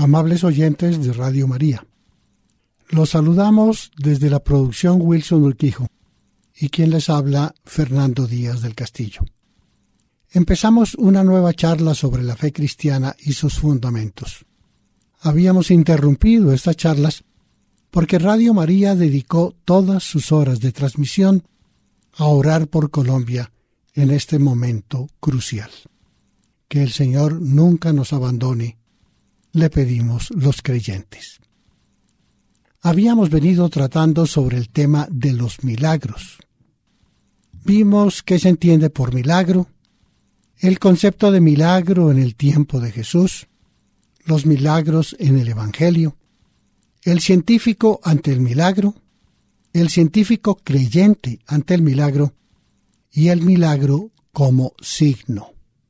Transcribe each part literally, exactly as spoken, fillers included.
Amables oyentes de Radio María, los saludamos desde la producción Wilson Urquijo y quien les habla, Fernando Díaz del Castillo. Empezamos una nueva charla sobre la fe cristiana y sus fundamentos. Habíamos interrumpido estas charlas porque Radio María dedicó todas sus horas de transmisión a orar por Colombia en este momento crucial. Que el Señor nunca nos abandone, le pedimos los creyentes. Habíamos venido tratando sobre el tema de los milagros. Vimos qué se entiende por milagro, el concepto de milagro en el tiempo de Jesús, los milagros en el Evangelio, el científico ante el milagro, el científico creyente ante el milagro y el milagro como signo.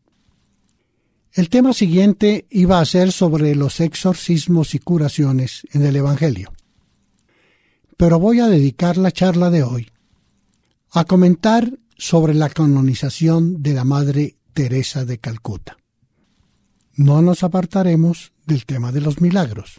El tema siguiente iba a ser sobre los exorcismos y curaciones en el Evangelio. Pero voy a dedicar la charla de hoy a comentar sobre la canonización de la Madre Teresa de Calcuta. No nos apartaremos del tema de los milagros.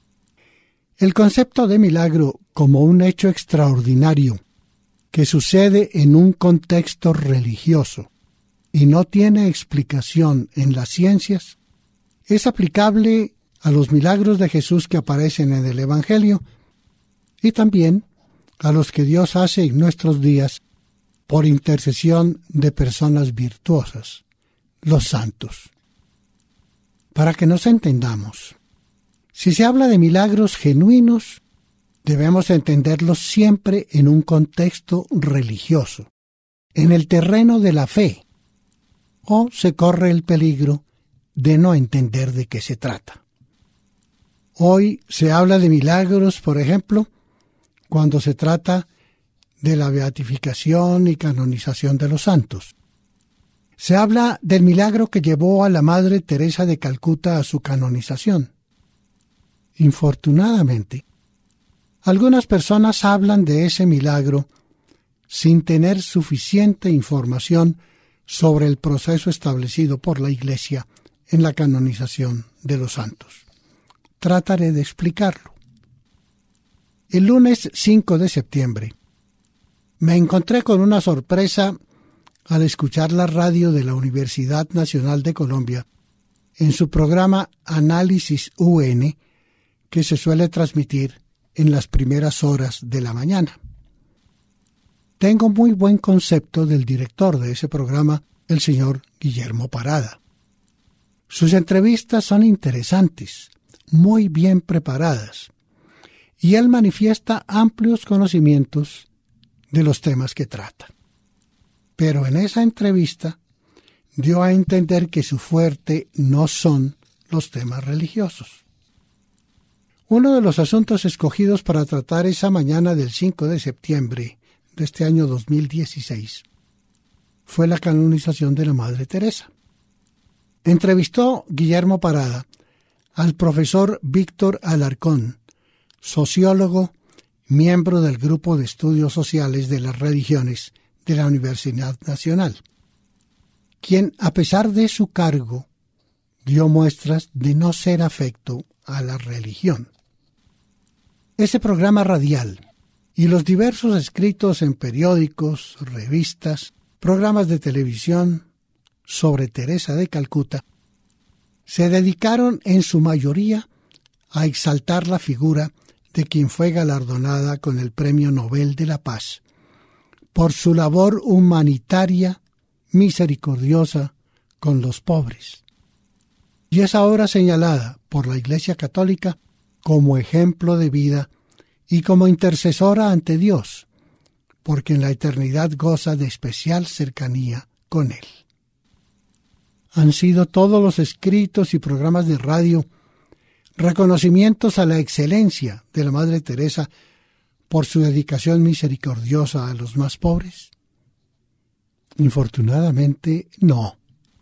El concepto de milagro como un hecho extraordinario que sucede en un contexto religioso y no tiene explicación en las ciencias, es aplicable a los milagros de Jesús que aparecen en el Evangelio y también a los que Dios hace en nuestros días por intercesión de personas virtuosas, los santos. Para que nos entendamos, si se habla de milagros genuinos, debemos entenderlos siempre en un contexto religioso, en el terreno de la fe, o se corre el peligro de no entender de qué se trata. Hoy se habla de milagros, por ejemplo, cuando se trata de la beatificación y canonización de los santos. Se habla del milagro que llevó a la Madre Teresa de Calcuta a su canonización. Infortunadamente, algunas personas hablan de ese milagro sin tener suficiente información sobre el proceso establecido por la Iglesia en la canonización de los santos. Trataré de explicarlo. El lunes cinco de septiembre me encontré con una sorpresa al escuchar la radio de la Universidad Nacional de Colombia en su programa Análisis U N, que se suele transmitir en las primeras horas de la mañana. Tengo muy buen concepto del director de ese programa, el señor Guillermo Parada. Sus entrevistas son interesantes, muy bien preparadas, y él manifiesta amplios conocimientos de los temas que trata. Pero en esa entrevista dio a entender que su fuerte no son los temas religiosos. Uno de los asuntos escogidos para tratar esa mañana del cinco de septiembre de este año dos mil dieciséis fue la canonización de la Madre Teresa. Entrevistó Guillermo Parada al profesor Víctor Alarcón, sociólogo, miembro del Grupo de Estudios Sociales de las Religiones de la Universidad Nacional, quien, a pesar de su cargo, dio muestras de no ser afecto a la religión. Ese programa radial y los diversos escritos en periódicos, revistas, programas de televisión sobre Teresa de Calcuta se dedicaron en su mayoría a exaltar la figura de quien fue galardonada con el Premio Nobel de la Paz por su labor humanitaria misericordiosa con los pobres. Y es ahora señalada por la Iglesia Católica como ejemplo de vida y como intercesora ante Dios, porque en la eternidad goza de especial cercanía con Él. Han sido todos los escritos y programas de radio reconocimientos a la excelencia de la Madre Teresa por su dedicación misericordiosa a los más pobres. Infortunadamente, no.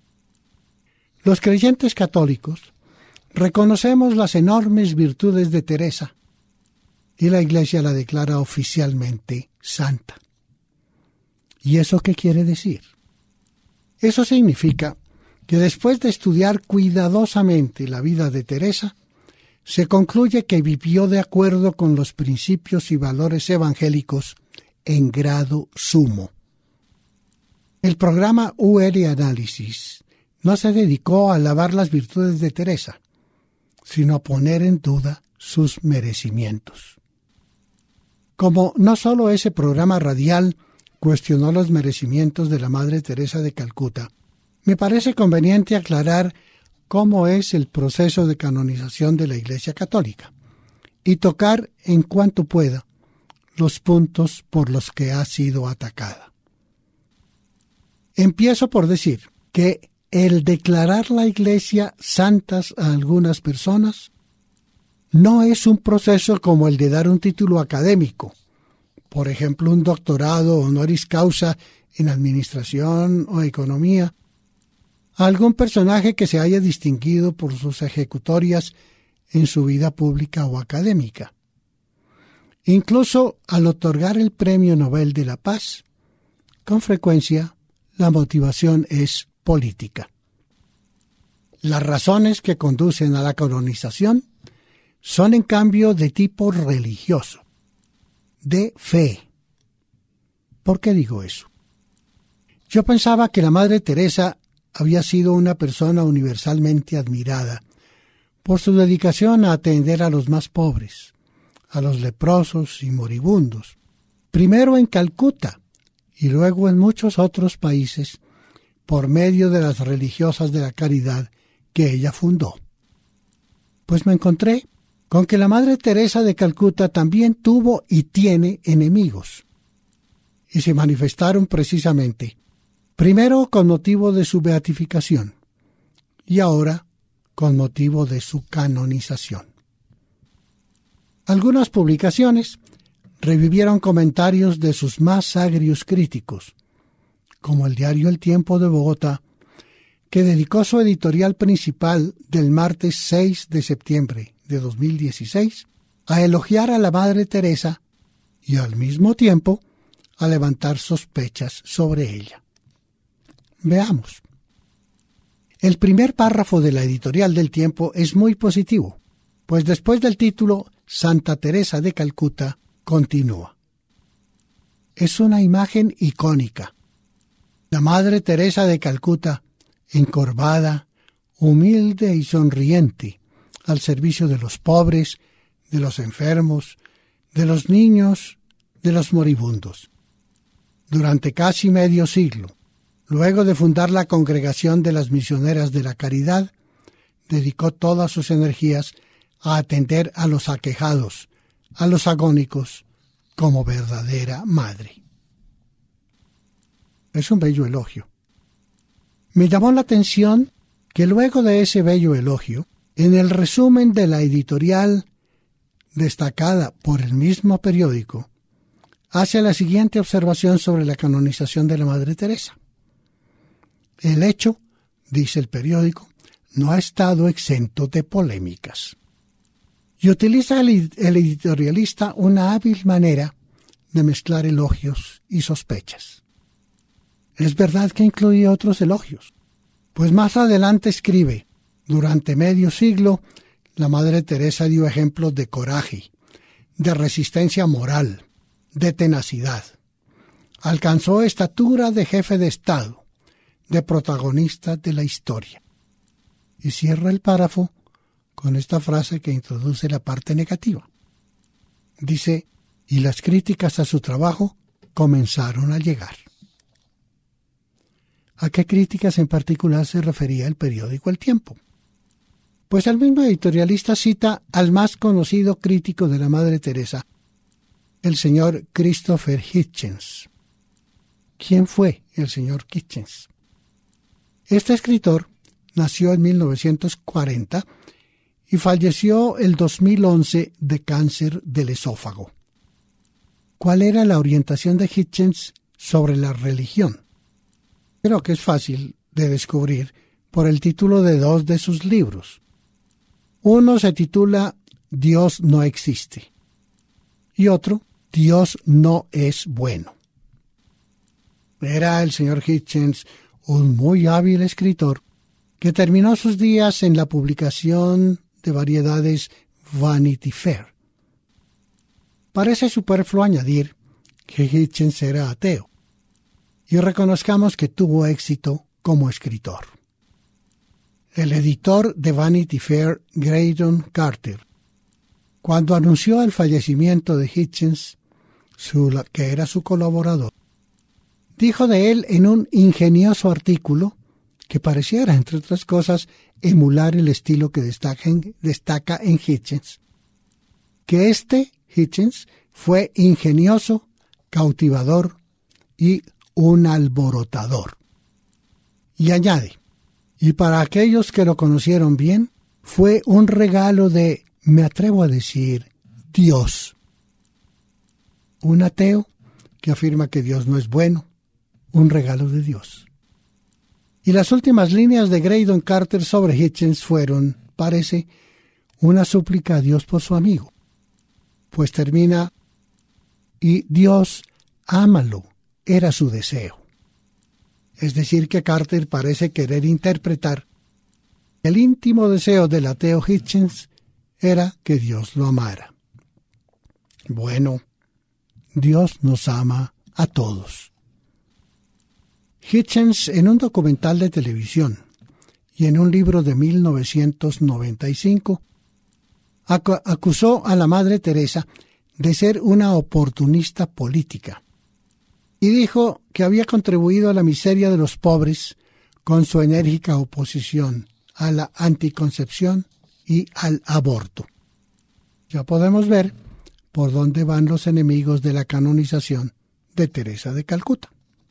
Los creyentes católicos reconocemos las enormes virtudes de Teresa y la Iglesia la declara oficialmente santa. ¿Y eso qué quiere decir? Eso significa que después de estudiar cuidadosamente la vida de Teresa, se concluye que vivió de acuerdo con los principios y valores evangélicos en grado sumo. El programa U R Análisis no se dedicó a alabar las virtudes de Teresa, sino a poner en duda sus merecimientos. Como no solo ese programa radial cuestionó los merecimientos de la Madre Teresa de Calcuta, me parece conveniente aclarar cómo es el proceso de canonización de la Iglesia Católica y tocar en cuanto pueda los puntos por los que ha sido atacada. Empiezo por decir que el declarar la Iglesia santas a algunas personas no es un proceso como el de dar un título académico, por ejemplo, un doctorado honoris causa en administración o economía, a algún personaje que se haya distinguido por sus ejecutorias en su vida pública o académica. Incluso al otorgar el Premio Nobel de la Paz, con frecuencia la motivación es política. Las razones que conducen a la canonización son en cambio de tipo religioso, de fe. ¿Por qué digo eso? Yo pensaba que la Madre Teresa había sido una persona universalmente admirada por su dedicación a atender a los más pobres, a los leprosos y moribundos, primero en Calcuta y luego en muchos otros países, por medio de las religiosas de la caridad que ella fundó. Pues me encontré con que la Madre Teresa de Calcuta también tuvo y tiene enemigos, y se manifestaron precisamente primero con motivo de su beatificación y ahora con motivo de su canonización. Algunas publicaciones revivieron comentarios de sus más agrios críticos, como el diario El Tiempo de Bogotá, que dedicó su editorial principal del martes seis de septiembre de dos mil dieciséis a elogiar a la Madre Teresa y al mismo tiempo a levantar sospechas sobre ella. Veamos. El primer párrafo de la editorial del Tiempo es muy positivo, pues después del título Santa Teresa de Calcuta continúa. Es una imagen icónica. La Madre Teresa de Calcuta, encorvada, humilde y sonriente, al servicio de los pobres, de los enfermos, de los niños, de los moribundos. Durante casi medio siglo, luego de fundar la Congregación de las Misioneras de la Caridad, dedicó todas sus energías a atender a los aquejados, a los agónicos, como verdadera madre. Es un bello elogio. Me llamó la atención que luego de ese bello elogio, en el resumen de la editorial destacada por el mismo periódico, hace la siguiente observación sobre la canonización de la Madre Teresa. El hecho, dice el periódico, no ha estado exento de polémicas. Y utiliza el, el editorialista una hábil manera de mezclar elogios y sospechas. Es verdad que incluye otros elogios, pues más adelante escribe: durante medio siglo, la Madre Teresa dio ejemplos de coraje, de resistencia moral, de tenacidad. Alcanzó estatura de jefe de Estado, de protagonista de la historia. Y cierra el párrafo con esta frase que introduce la parte negativa. Dice: y las críticas a su trabajo comenzaron a llegar. ¿A qué críticas en particular se refería el periódico El Tiempo? Pues el mismo editorialista cita al más conocido crítico de la Madre Teresa, el señor Christopher Hitchens. ¿Quién fue el señor Hitchens? Este escritor nació en mil novecientos cuarenta y falleció el dos mil once de cáncer del esófago. ¿Cuál era la orientación de Hitchens sobre la religión? Creo que es fácil de descubrir por el título de dos de sus libros. Uno se titula Dios no existe y otro Dios no es bueno. Era el señor Hitchens un muy hábil escritor que terminó sus días en la publicación de variedades Vanity Fair. Parece superfluo añadir que Hitchens era ateo, y reconozcamos que tuvo éxito como escritor. El editor de Vanity Fair, Graydon Carter, cuando anunció el fallecimiento de Hitchens, su, que era su colaborador, dijo de él en un ingenioso artículo que pareciera, entre otras cosas, emular el estilo que destaca en, destaca en Hitchens, que este, Hitchens, fue ingenioso, cautivador y un alborotador. Y añade, y para aquellos que lo conocieron bien, fue un regalo de, me atrevo a decir, Dios. Un ateo que afirma que Dios no es bueno, un regalo de Dios. Y las últimas líneas de Graydon Carter sobre Hitchens fueron, parece, una súplica a Dios por su amigo. Pues termina, y Dios, ámalo, era su deseo. Es decir, que Carter parece querer interpretar que el íntimo deseo del ateo Hitchens era que Dios lo amara. Bueno, Dios nos ama a todos. Hitchens, en un documental de televisión y en un libro de mil novecientos noventa y cinco, ac- acusó a la Madre Teresa de ser una oportunista política y dijo que había contribuido a la miseria de los pobres con su enérgica oposición a la anticoncepción y al aborto. Ya podemos ver por dónde van los enemigos de la canonización de Teresa de Calcuta.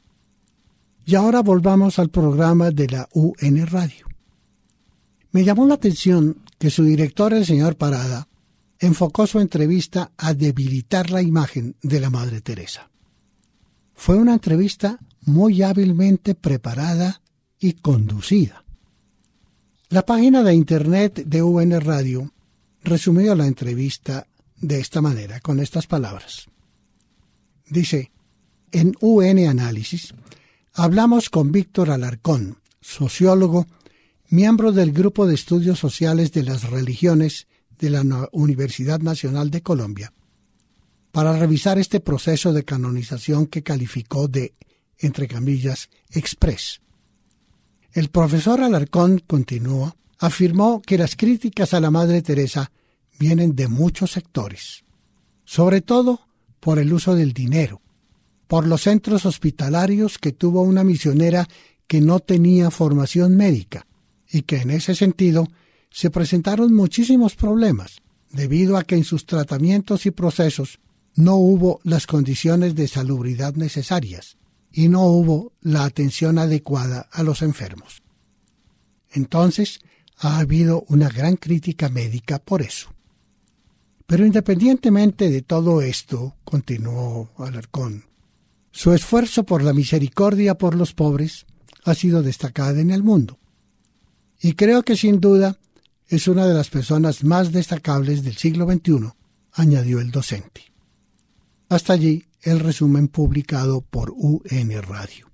Y ahora volvamos al programa de la U N Radio. Me llamó la atención que su director, el señor Parada, enfocó su entrevista a debilitar la imagen de la Madre Teresa. Fue una entrevista muy hábilmente preparada y conducida. La página de internet de U N Radio resumió la entrevista de esta manera, con estas palabras. Dice, en U N Análisis, hablamos con Víctor Alarcón, sociólogo, miembro del Grupo de Estudios Sociales de las Religiones de la Universidad Nacional de Colombia, para revisar este proceso de canonización que calificó de, entre comillas, express. El profesor Alarcón, continuó, afirmó que las críticas a la Madre Teresa vienen de muchos sectores, sobre todo por el uso del dinero, por los centros hospitalarios que tuvo una misionera que no tenía formación médica y que en ese sentido se presentaron muchísimos problemas debido a que en sus tratamientos y procesos no hubo las condiciones de salubridad necesarias y no hubo la atención adecuada a los enfermos. Entonces, ha habido una gran crítica médica por eso. Pero independientemente de todo esto, continuó Alarcón, su esfuerzo por la misericordia por los pobres ha sido destacado en el mundo. Y creo que sin duda es una de las personas más destacables del siglo veintiuno, añadió el docente. Hasta allí el resumen publicado por U N Radio.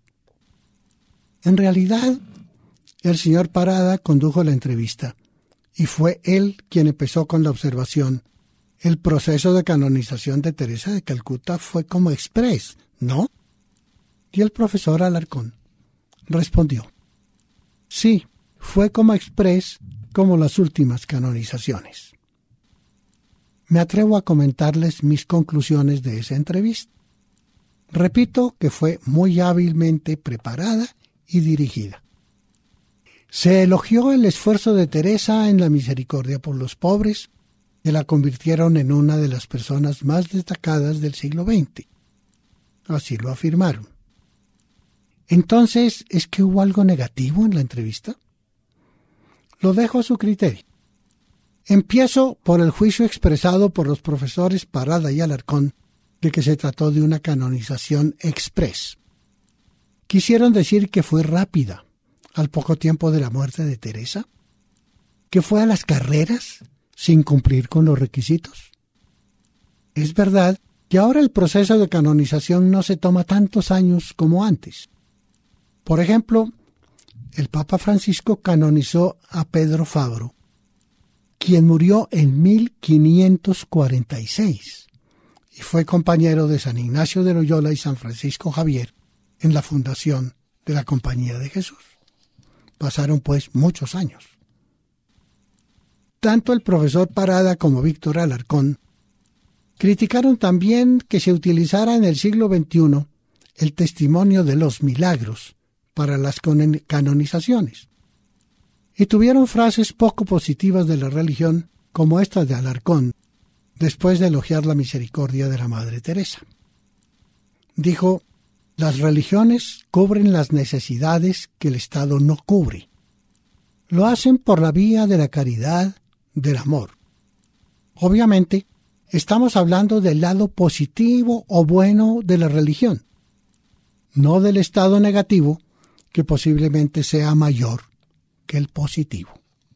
En realidad, el señor Parada condujo la entrevista y fue él quien empezó con la observación. El proceso de canonización de Teresa de Calcuta fue como express, ¿no? Y el profesor Alarcón respondió, sí, fue como express como las últimas canonizaciones. Me atrevo a comentarles mis conclusiones de esa entrevista. Repito que fue muy hábilmente preparada y dirigida. Se elogió el esfuerzo de Teresa en la misericordia por los pobres, que la convirtieron en una de las personas más destacadas del siglo veinte. Así lo afirmaron. Entonces, ¿es que hubo algo negativo en la entrevista? Lo dejo a su criterio. Empiezo por el juicio expresado por los profesores Parada y Alarcón de que se trató de una canonización express. Quisieron decir que fue rápida, al poco tiempo de la muerte de Teresa, que fue a las carreras sin cumplir con los requisitos. Es verdad que ahora el proceso de canonización no se toma tantos años como antes. Por ejemplo, el Papa Francisco canonizó a Pedro Fabro quien murió en mil quinientos cuarenta y seis y fue compañero de San Ignacio de Loyola y San Francisco Javier en la fundación de la Compañía de Jesús. Pasaron pues muchos años. Tanto el profesor Parada como Víctor Alarcón criticaron también que se utilizara en el siglo veintiuno el testimonio de los milagros para las canonizaciones. Y tuvieron frases poco positivas de la religión, como esta de Alarcón, después de elogiar la misericordia de la Madre Teresa. Dijo: las religiones cubren las necesidades que el Estado no cubre. Lo hacen por la vía de la caridad, del amor. Obviamente, estamos hablando del lado positivo o bueno de la religión, no del estado negativo, que posiblemente sea mayor que el positivo.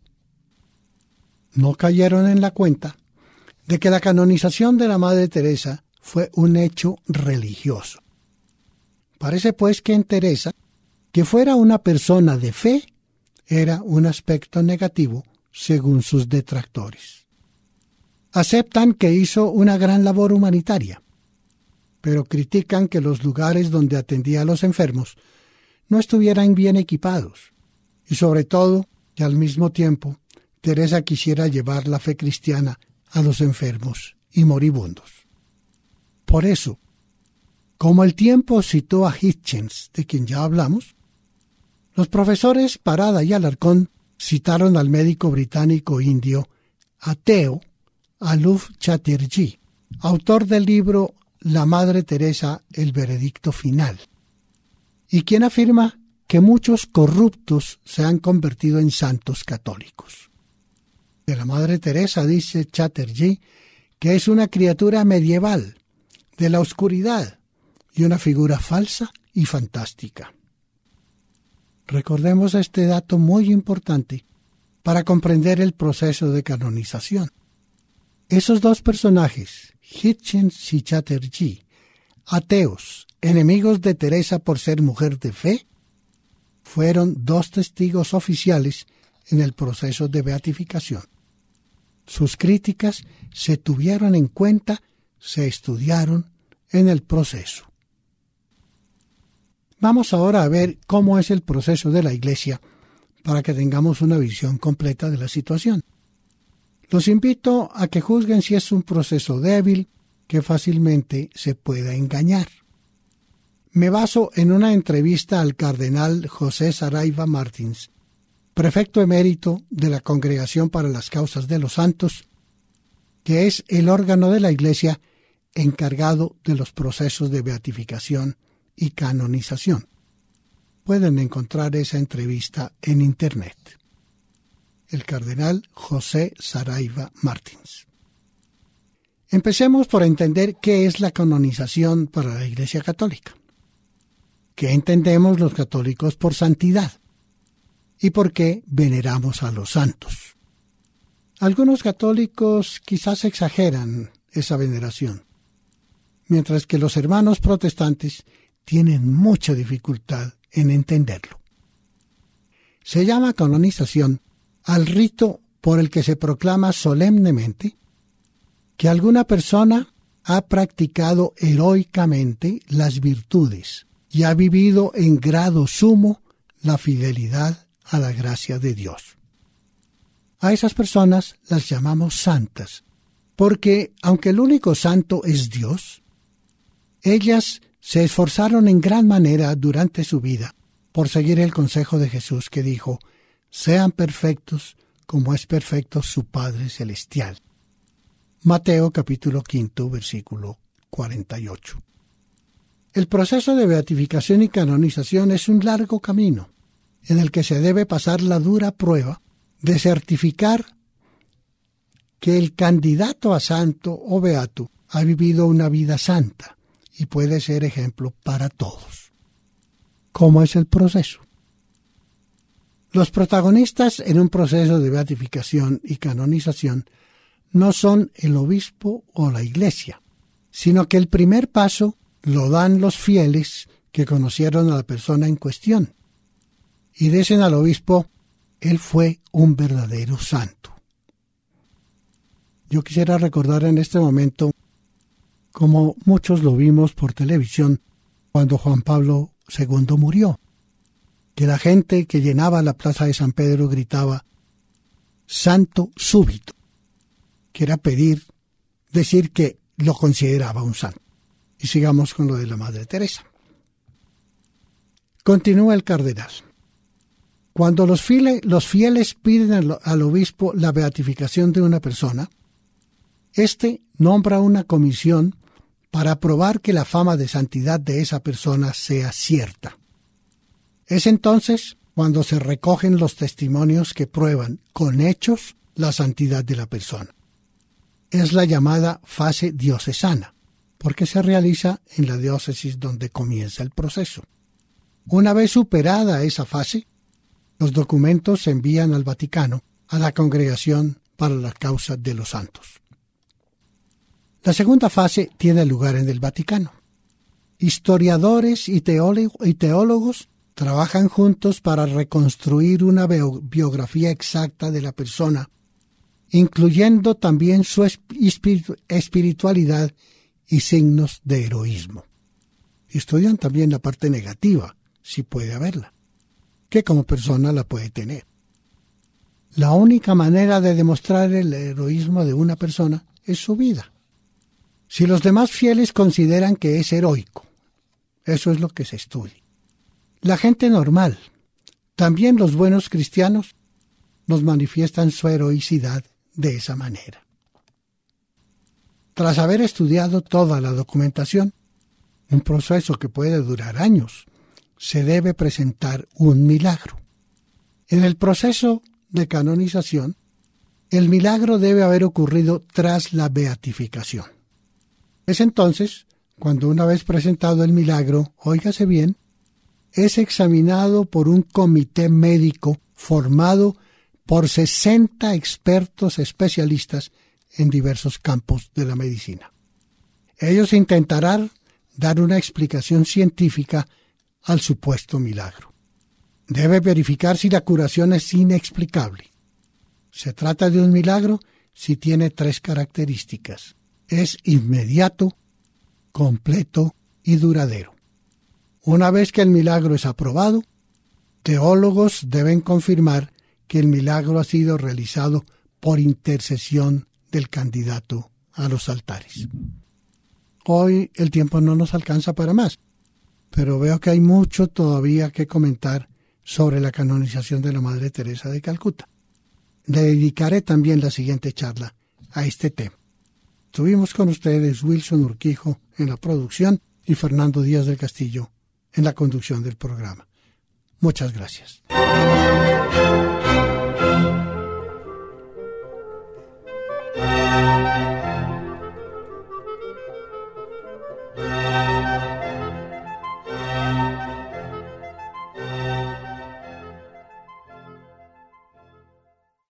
No cayeron en la cuenta de que la canonización de la Madre Teresa fue un hecho religioso. Parece pues que en Teresa, que fuera una persona de fe, era un aspecto negativo según sus detractores. Aceptan que hizo una gran labor humanitaria, pero critican que los lugares donde atendía a los enfermos no estuvieran bien equipados, y sobre todo que al mismo tiempo Teresa quisiera llevar la fe cristiana a los enfermos y moribundos. Por eso, como el tiempo citó a Hitchens, de quien ya hablamos, los profesores Parada y Alarcón citaron al médico británico indio ateo Aluf Chatterjee, autor del libro La Madre Teresa, el veredicto final, y quien afirma que muchos corruptos se han convertido en santos católicos. De la Madre Teresa dice Chatterjee que es una criatura medieval, de la oscuridad, y una figura falsa y fantástica. Recordemos este dato muy importante para comprender el proceso de canonización. Esos dos personajes, Hitchens y Chatterjee, ateos, enemigos de Teresa por ser mujer de fe, fueron dos testigos oficiales en el proceso de beatificación. Sus críticas se tuvieron en cuenta, se estudiaron en el proceso. Vamos ahora a ver cómo es el proceso de la Iglesia para que tengamos una visión completa de la situación. Los invito a que juzguen si es un proceso débil que fácilmente se pueda engañar. Me baso en una entrevista al cardenal José Saraiva Martins, prefecto emérito de la Congregación para las Causas de los Santos, que es el órgano de la Iglesia encargado de los procesos de beatificación y canonización. Pueden encontrar esa entrevista en Internet. El cardenal José Saraiva Martins. Empecemos por entender qué es la canonización para la Iglesia Católica. ¿Qué entendemos los católicos por santidad? ¿Y por qué veneramos a los santos? Algunos católicos quizás exageran esa veneración, mientras que los hermanos protestantes tienen mucha dificultad en entenderlo. Se llama canonización al rito por el que se proclama solemnemente que alguna persona ha practicado heroicamente las virtudes y ha vivido en grado sumo la fidelidad a la gracia de Dios. A esas personas las llamamos santas, porque aunque el único santo es Dios, ellas se esforzaron en gran manera durante su vida por seguir el consejo de Jesús que dijo: sean perfectos como es perfecto su Padre Celestial. Mateo capítulo quinto, versículo cuarenta y ocho. El proceso de beatificación y canonización es un largo camino en el que se debe pasar la dura prueba de certificar que el candidato a santo o beato ha vivido una vida santa y puede ser ejemplo para todos. ¿Cómo es el proceso? Los protagonistas en un proceso de beatificación y canonización no son el obispo o la iglesia, sino que el primer paso lo dan los fieles que conocieron a la persona en cuestión y dicen al obispo: él fue un verdadero santo. Yo quisiera recordar en este momento, como muchos lo vimos por televisión, cuando Juan Pablo segundo murió, que la gente que llenaba la plaza de San Pedro gritaba santo súbito, que era pedir, decir que lo consideraba un santo. Y sigamos con lo de la Madre Teresa. Continúa el cardenal. Cuando los fieles, los fieles piden al, al obispo la beatificación de una persona, éste nombra una comisión para probar que la fama de santidad de esa persona sea cierta. Es entonces cuando se recogen los testimonios que prueban con hechos la santidad de la persona. Es la llamada fase diocesana, porque se realiza en la diócesis donde comienza el proceso. Una vez superada esa fase, los documentos se envían al Vaticano, a la Congregación para la Causa de los Santos. La segunda fase tiene lugar en el Vaticano. Historiadores y, teólogo, y teólogos trabajan juntos para reconstruir una biografía exacta de la persona, incluyendo también su espiritu, espiritualidad y signos de heroísmo. Estudian también la parte negativa, si puede haberla, que como persona la puede tener. La única manera de demostrar el heroísmo de una persona es su vida. Si los demás fieles consideran que es heroico, eso es lo que se estudia. La gente normal, también los buenos cristianos, nos manifiestan su heroicidad de esa manera. Tras haber estudiado toda la documentación, un proceso que puede durar años, se debe presentar un milagro. En el proceso de canonización, el milagro debe haber ocurrido tras la beatificación. Es entonces cuando, una vez presentado el milagro, óigase bien, es examinado por un comité médico formado por sesenta expertos especialistas en diversos campos de la medicina. Ellos intentarán dar una explicación científica al supuesto milagro. Debe verificar si la curación es inexplicable. Se trata de un milagro si tiene tres características. Es inmediato, completo y duradero. Una vez que el milagro es aprobado, teólogos deben confirmar que el milagro ha sido realizado por intercesión del candidato a los altares. Hoy el tiempo no nos alcanza para más, pero veo que hay mucho todavía que comentar sobre la canonización de la Madre Teresa de Calcuta. Le dedicaré también la siguiente charla a este tema. Estuvimos con ustedes Wilson Urquijo en la producción y Fernando Díaz del Castillo en la conducción del programa. Muchas gracias.